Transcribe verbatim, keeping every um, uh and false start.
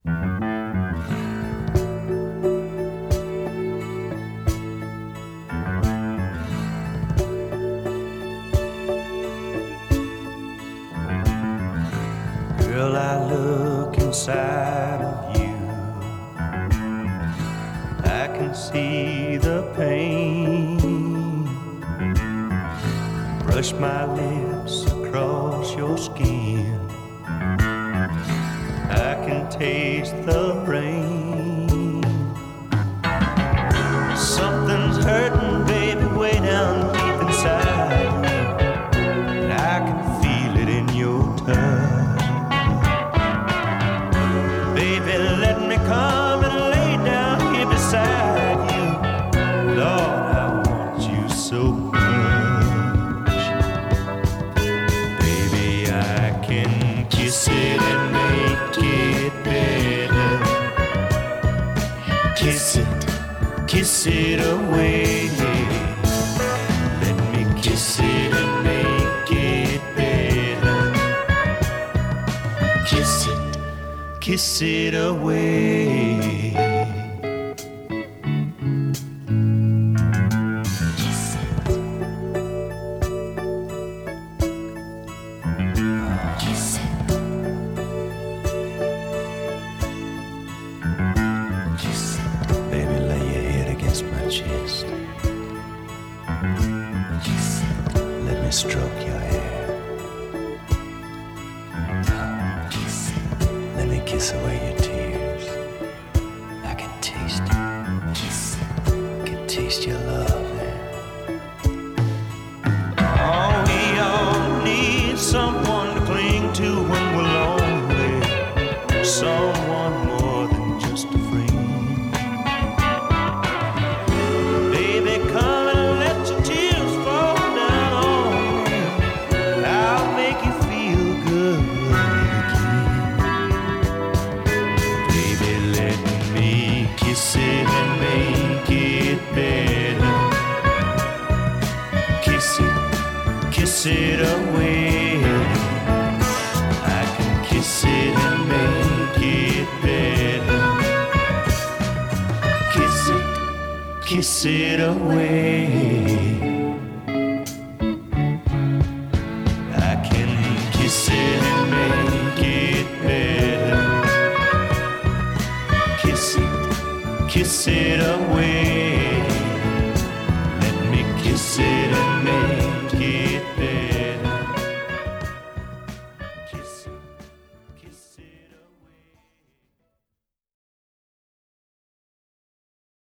Girl, I look inside of you. I can see the pain. Brush my lips across your skin. I can taste the rain. Something's hurting, baby, way down deep inside me, and I can feel it in your touch. Baby, let me come and lay down here beside you. Lord, I want you so much. Baby, I can kiss it and make it better. Kiss it, kiss it away. Let me kiss it and make it better. Kiss it, kiss it away. Kiss it. Kiss it. Kiss it. Baby, lay your head against my chest. Kiss it. Let me stroke your hair. Kiss it. Let me kiss away your tears. I can taste it. Kiss it. I can taste your love there. Oh, we all need someone to cling to when we're lonely. Someone more than just a friend. Baby, come and let your tears fall down on me. I'll make you feel good again. Baby, let me kiss it and make it better. Kiss it, kiss it away. I can kiss it and make it better. Kiss it, kiss it away. I can kiss it and make it better. Kiss it, kiss it away.